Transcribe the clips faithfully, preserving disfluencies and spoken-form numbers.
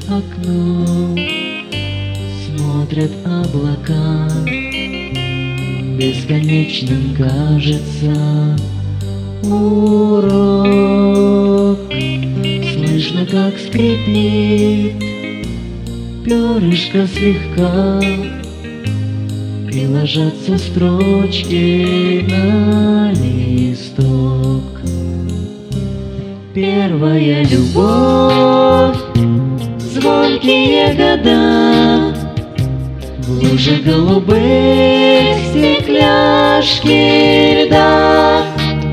окно смотрят облака. Бесконечным кажется урок. Слышно, как скрипит перышко слегка, и ложатся строчки на листок. Первая любовь, звонкие года, в луже голубых стекляшки льда.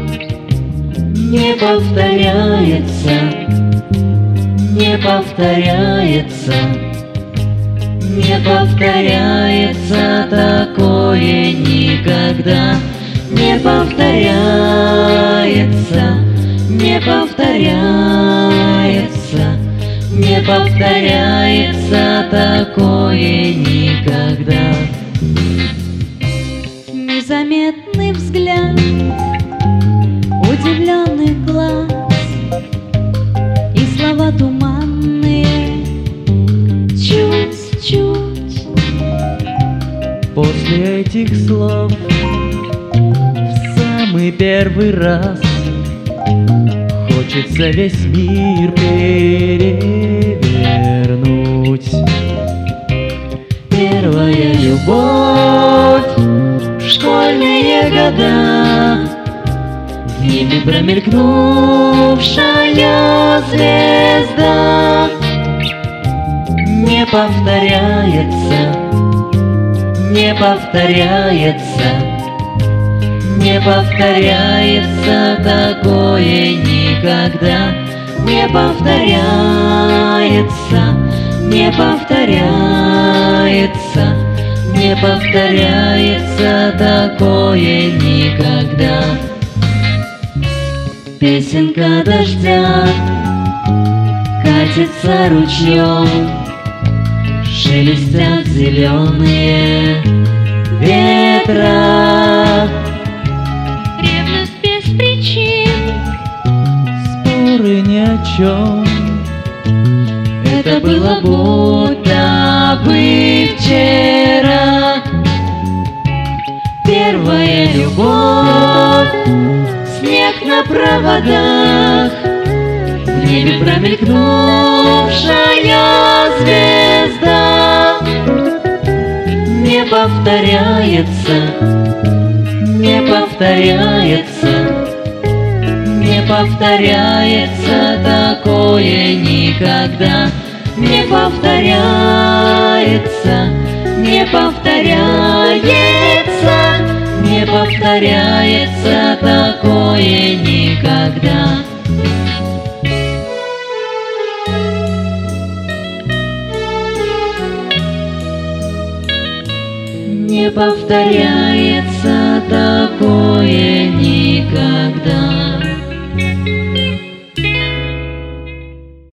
Не повторяется, не повторяется, не повторяется такое никогда. Не повторяется, не повторяется, не повторяется такое никогда. Незаметный взгляд, удивленный глаз и слова туманные чуть-чуть. После этих слов в самый первый раз хочется весь мир перевернуть. Первая любовь, школьные года, в небе промелькнувшая звезда. Не повторяется, не повторяется, не повторяется такое никогда. Не повторяется, не повторяется, не повторяется такое никогда. Песенка дождя катится ручьем, шелестят зеленые ветра. Ревность без причин, Споры ни о чем, это было будто бы вчера. Первая любовь, снег на проводах, в небе промелькнувшая звезда. Не повторяется, не повторяется, не повторяется такое никогда. Не повторяется, не повторяется, не повторяется такое никогда. Не повторяется такое никогда.